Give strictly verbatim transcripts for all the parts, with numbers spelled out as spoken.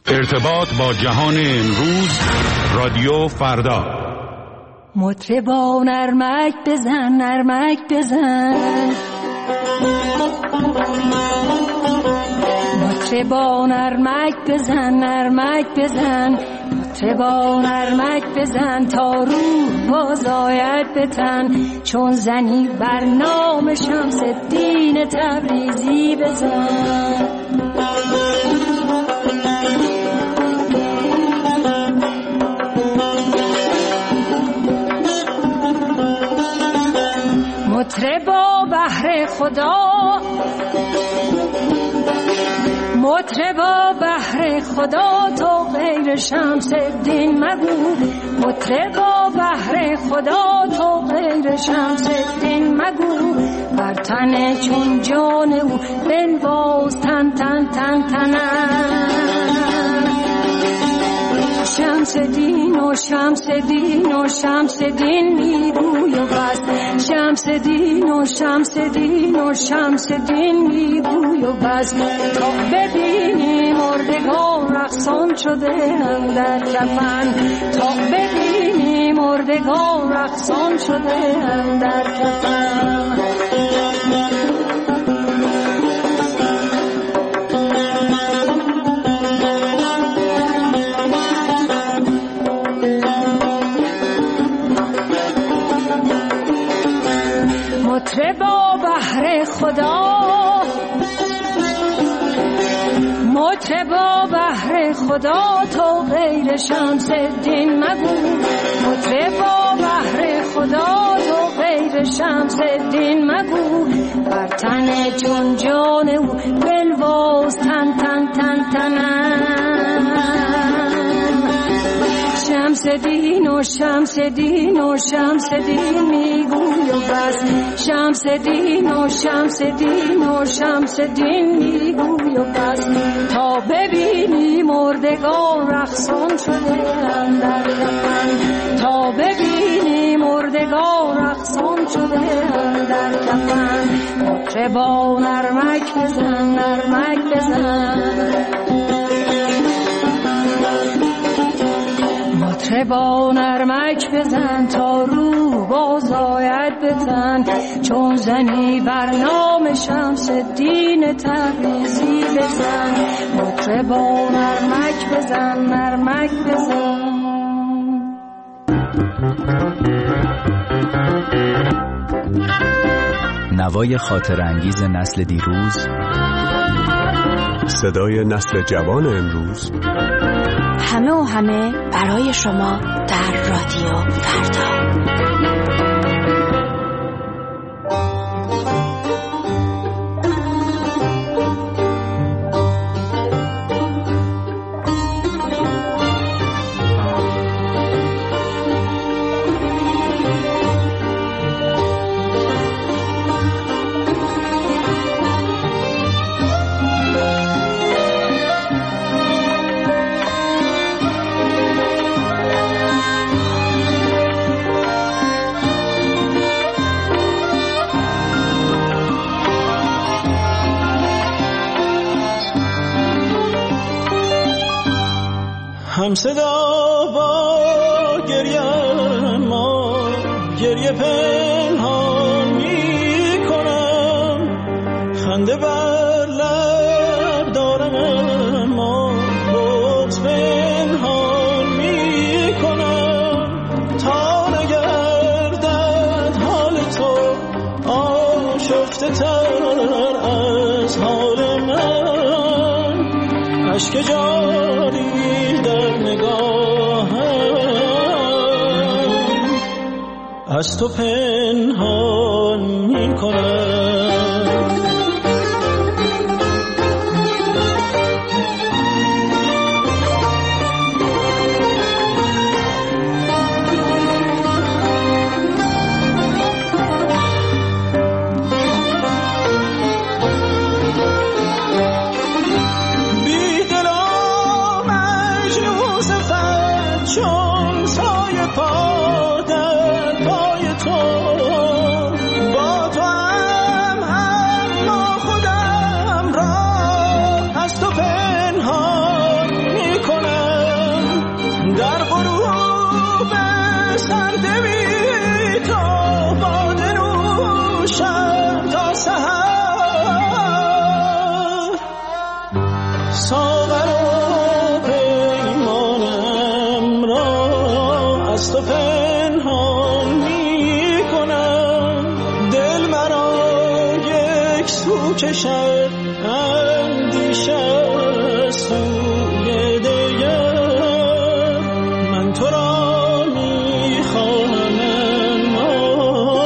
ارتباط با جهان امروز، رادیو فردا. مطربا نرمک بزن، نرمک بزن، مطربا نرمک بزن، نرمک بزن، مطربا نرمک بزن تا روح باز آید به تن، چون زنی بر نام شمس الدین تبریزی بزن. مطربا بهر خدا، مطربا بهر خدا تو غیر شمس الدین مگو، مطربا بهر خدا تو غیر شمس الدین مگو، بر تن چون جان او بنواز تن تن تن تنم، شمس دین و شمس دین و شمس دین میگوی و بس، شمس دین و شمس دین و شمس دین میگوی و بس، تا ببینی مردگان رقصان شده اندر کفن، تا ببینی مردگان رقصان شده اندر کفن. مطربا بهر خدا، مطربا بهر خدا تو غیر شمس الدین مگو، مطربا بهر خدا تو غیر شمس الدین مگو، بر تن چون جان او بنواز تن تن تن تنم، شمس دین و شمس دین و شمس دین میگوی و بس، شمس دین و شمس دین و شمس دین میگوی و بس، تا ببینی مردگان رقصان شده اندر کفن، تا ببینی مردگان رقصان شده اندر کفن. مطربا نرمک بزن، نرمک بزن، مطربا نرمک بزن تا روح باز آید به تن، چون زنی بر نام شمس الدین تبریزی بزن، مطربا نرمک بزن، نرمک بزن. نوای خاطر انگیز نسل دیروز، صدای نسل جوان امروز، همه و همه برای شما در رادیو فردا. هم صدا با گریه ما گریه پنهان می کنم، خنده بر لب دارم ما بود پنهان می کنم، تا نگردد حال تو آشفته تر از حال من، اشک جاری در نگاهم از تو پنهان می کنم. چون سایه پا در پای تو، با تو هم هم ساغر و پیمانم را از تو پنهان می کنم. دل مرا یک سو کشد اندیشه سوی دیگر. من تو را می خواهم اما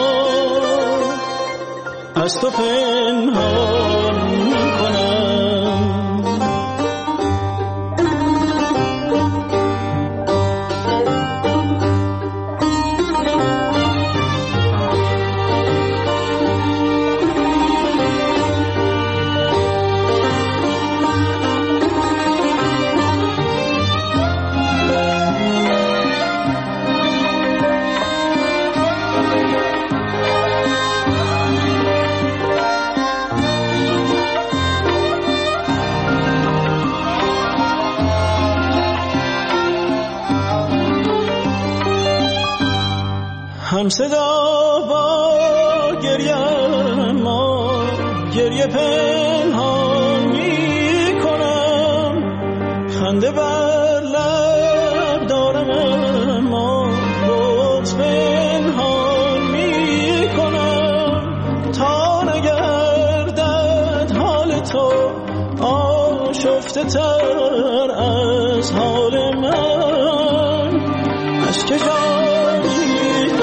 از تو پنهان می کنم. هم صدا با گریه ما گریه پنهان می کنم. خنده بر لب دارم اما بغض پنهان می کنم. تا نگردد حال تو آشفته تر از حال من. اشک جانی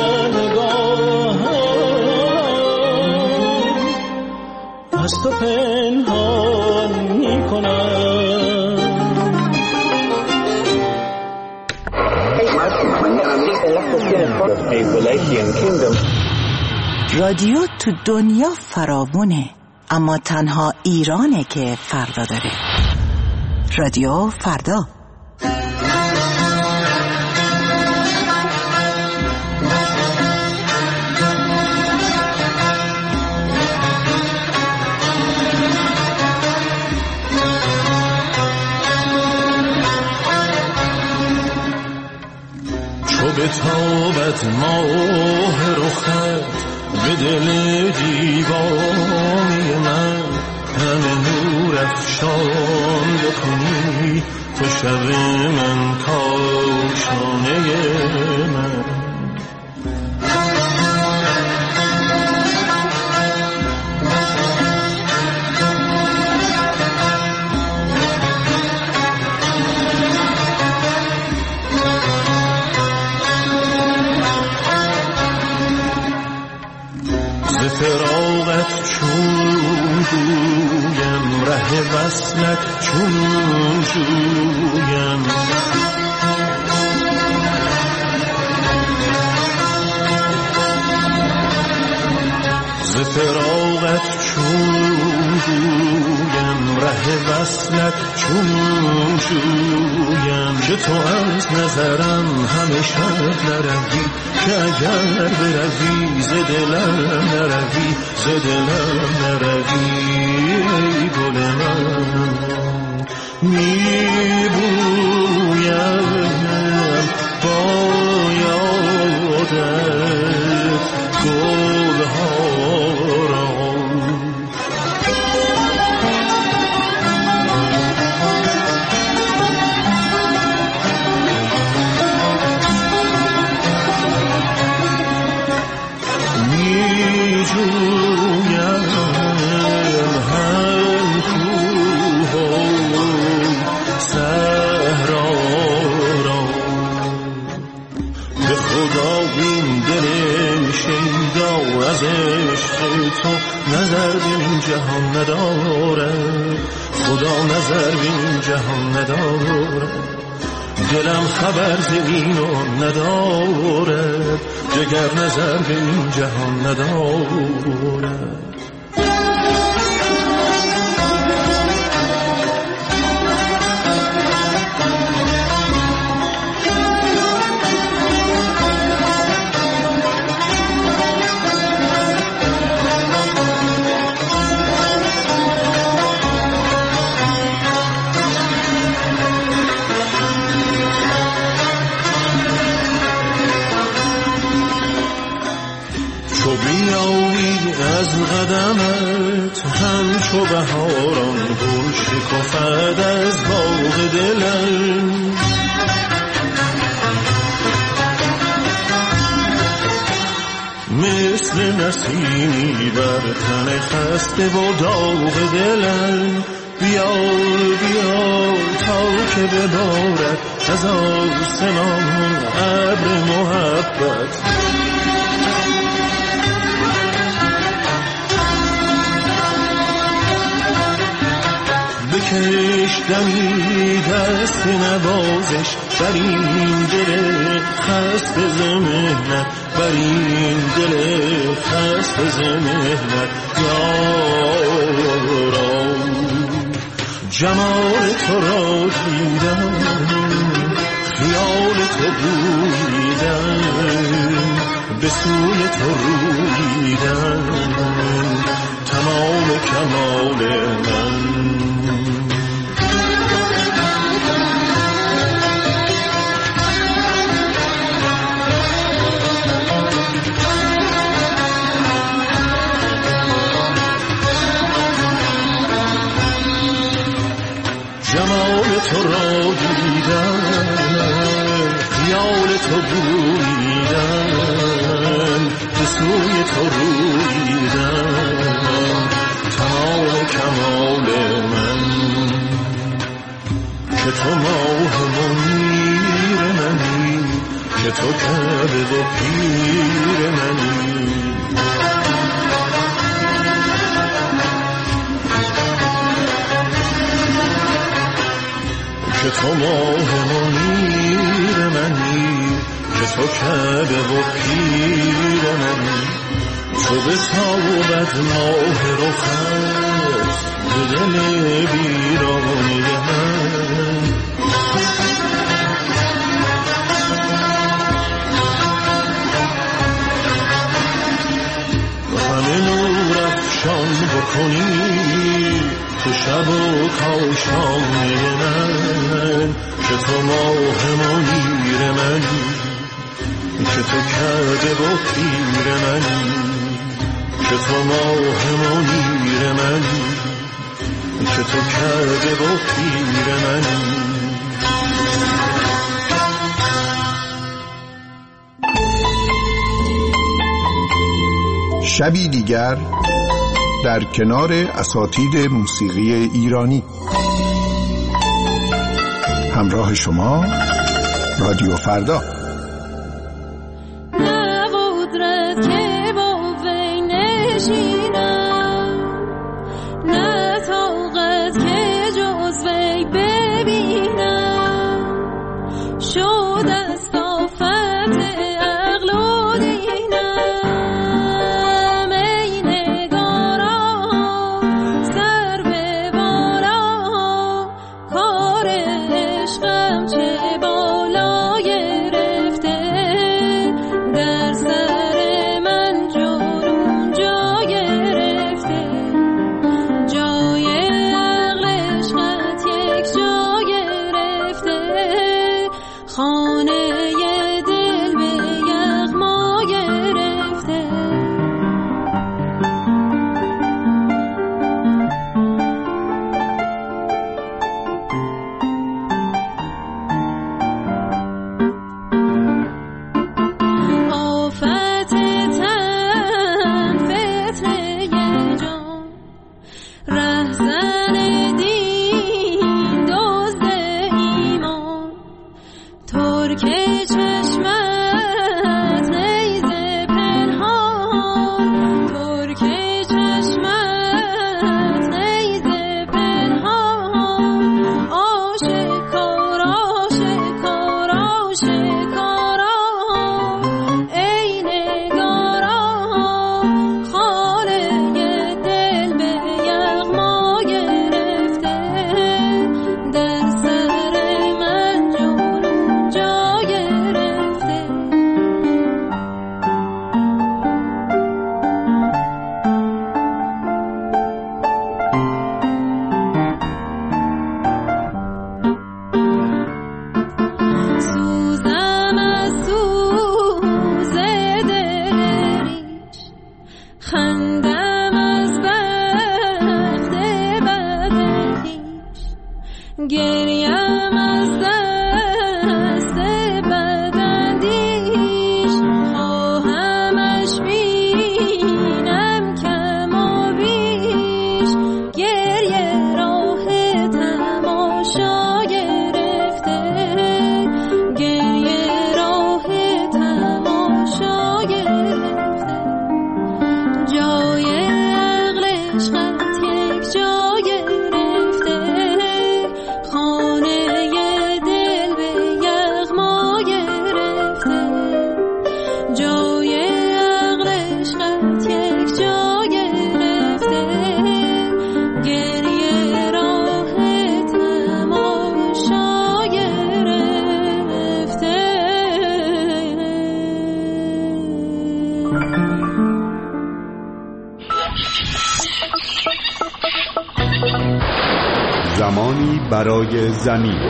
از تو پنهان می کنم. رادیو تو دنیا فراوونه، اما تنها ایرانه که فردا داره. رادیو فردا. به تابت ماه رخت به دل دیوانی من. همه نور افشان بکنی تو شب من کاشانه من. فراغت چون جویم ره وصلت چون جویم. ز فراغت چون جویم ره وصلت چون جویم. که تو از نظرم همیشه نروی، که اگر بروی ز دلم نروی، ز دلم نروی. ای گل من میبویم با یادت گلها را. از عشق تو نظر به این جهان نداره، خدا نظر به این جهان نداره. دلم خبر ز اینو نداره، جگر نظر به این جهان نداره. از قدمت همچو بهاران گل شکفت از باغ دلم. مثل نسیمی بر تن خسته و داغ دلم. بیا بیا تا که ببارد از آسمان ابر محبت. بکش دمی دست نوازش بر این دل خسته ز مهنت، بر این دل خسته ز مهنت. یارم جمال تو را دیدم، خیال تو بویدم، به سوی تو رویدم، تمام کمال من. جمال تو را دیدم، خیال تو بویدم، به سوی تو رویدم، تمام کمال من. که تو ماه منیر منی، که تو کعبه و پیر منی. که تو ماه منیر منی، که تو کعبه و پیر منی. تو به تابت ماه رخت به دل بیرانی من. همه نور افشان بکنی تو شب و کاشانه من. که تو ماه منیر منی، که تو کعبه و پیر منی. که تو ماه منیر منی، که تو کعبه و پیر منی. شبی دیگر در کنار اساتید موسیقی ایرانی. همراه شما رادیو فردا. عشقم چه بالای ره گریم از دست بداندیش، خواهمش بینم کم و بیش، گریه راه تماشا گرفته، گریه راه تماشا گرفته، جای عقلش قط یک جا گرفته، خانه دل به یغما گرفته، جای عقلش قط یک جا گرفته، گریه راه تماشا گرفته. زمانی برای زمین.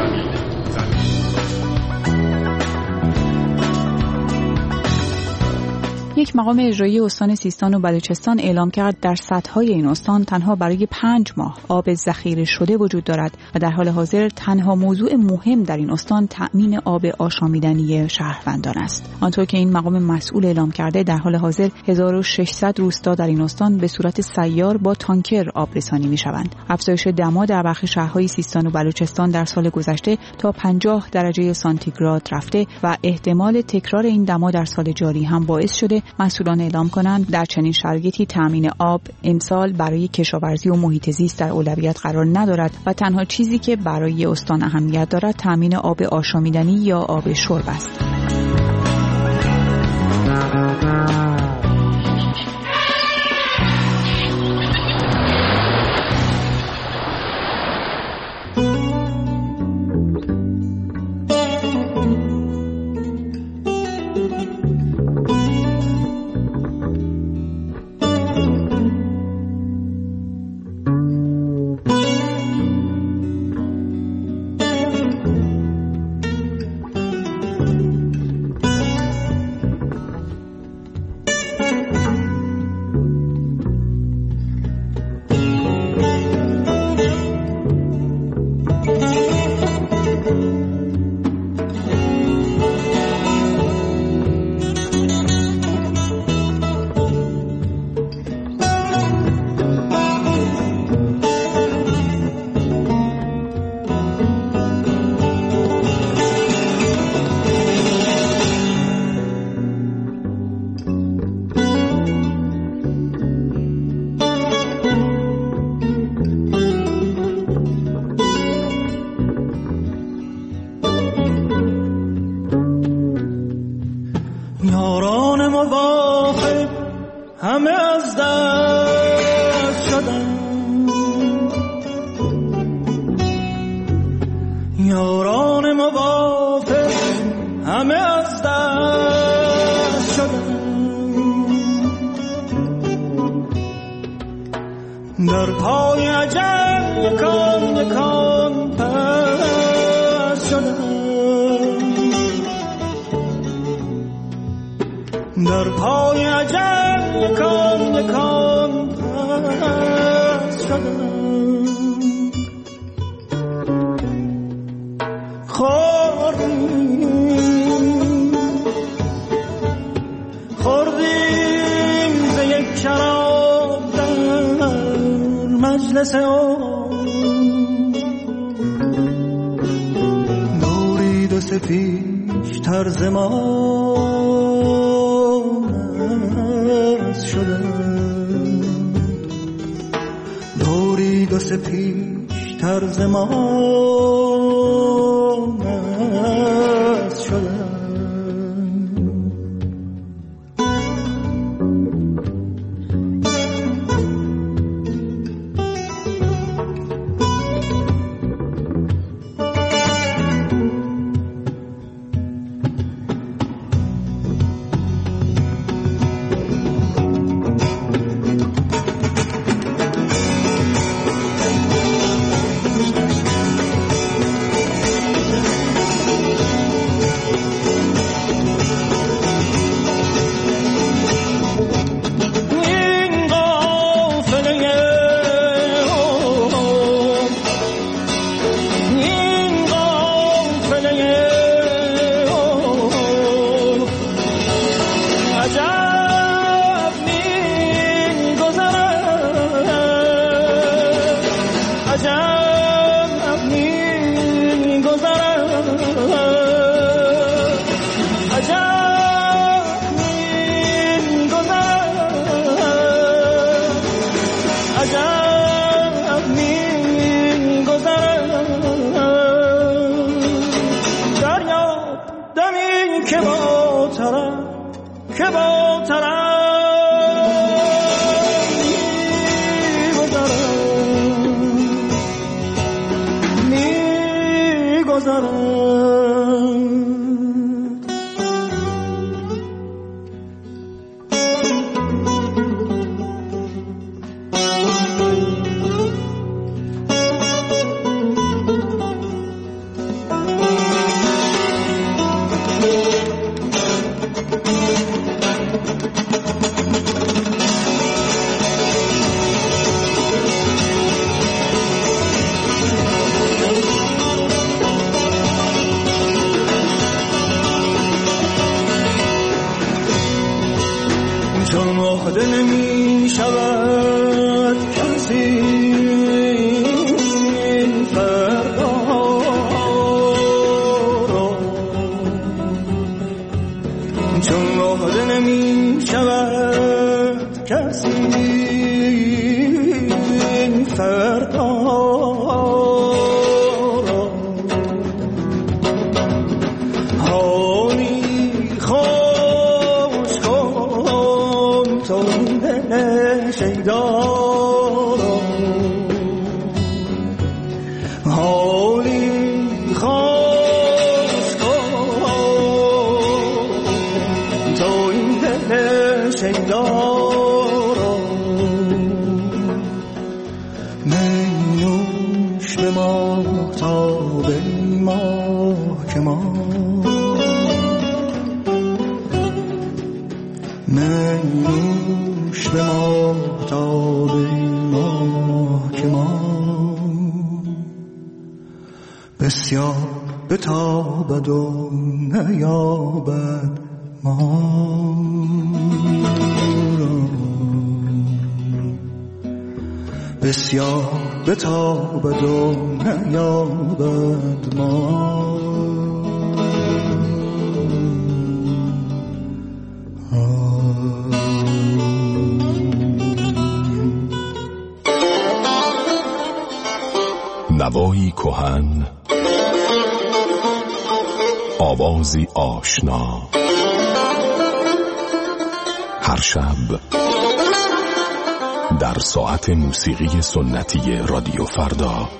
یک مقام اجرایی استان سیستان و بلوچستان اعلام کرد در سدهای این استان تنها برای پنج ماه آب ذخیره شده وجود دارد و در حال حاضر تنها موضوع مهم در این استان تأمین آب آشامیدنی شهروندان است. آنطور که این مقام مسئول اعلام کرده در حال حاضر هزار و ششصد روستا در این استان به صورت سیار با تانکر آب رسانی می‌شوند. افزایش دما در برخی شهرهای سیستان و بلوچستان در سال گذشته تا پنجاه درجه سانتیگراد رفته و احتمال تکرار این دما در سال جاری هم باعث شده مسئولان اعلام کنند در چنین شرایطی تأمین آب امسال برای کشاورزی و محیط زیست در اولویت قرار ندارد و تنها چیزی که برای استان اهمیت دارد تأمین آب آشامیدنی یا آب شرب است. که با طرف میگذرم میگذرم نمی شود کسی فردا را چون وحده نمی شود کسی فردا را حالی خوش کن تو شیدارم حالی خوش کن تو این دل شیدارم منوش به ما تا به ما که ما منوش به ما تا به ما که ما بسیار بتابد و نیابد ما بسیار بتابد و نیابد ما نوایی کهن، آوازی آشنا، هر شب در ساعت موسیقی سنتی رادیو فردا.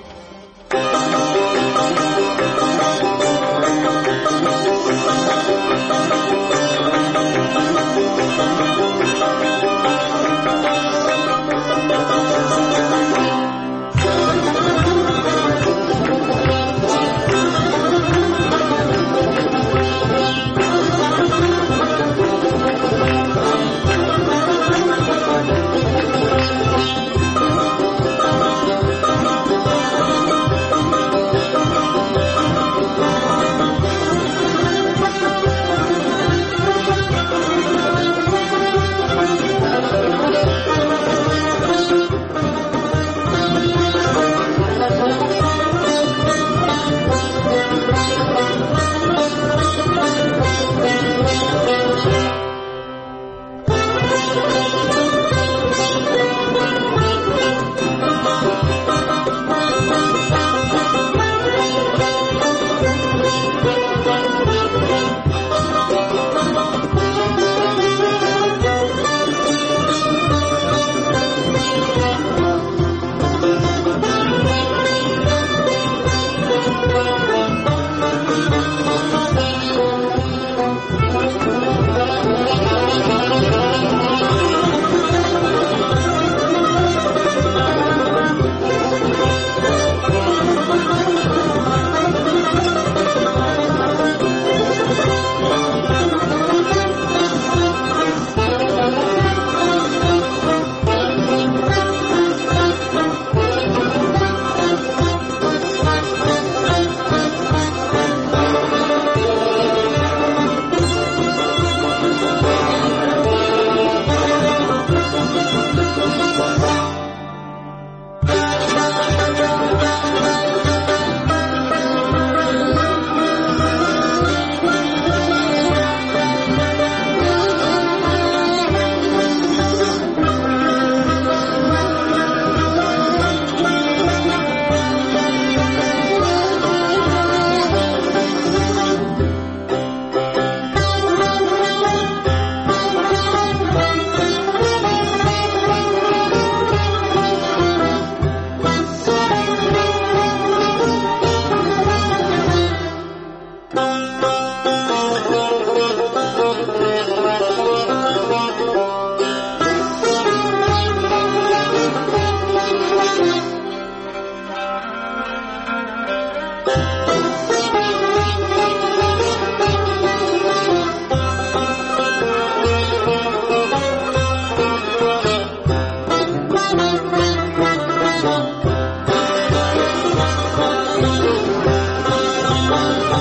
جان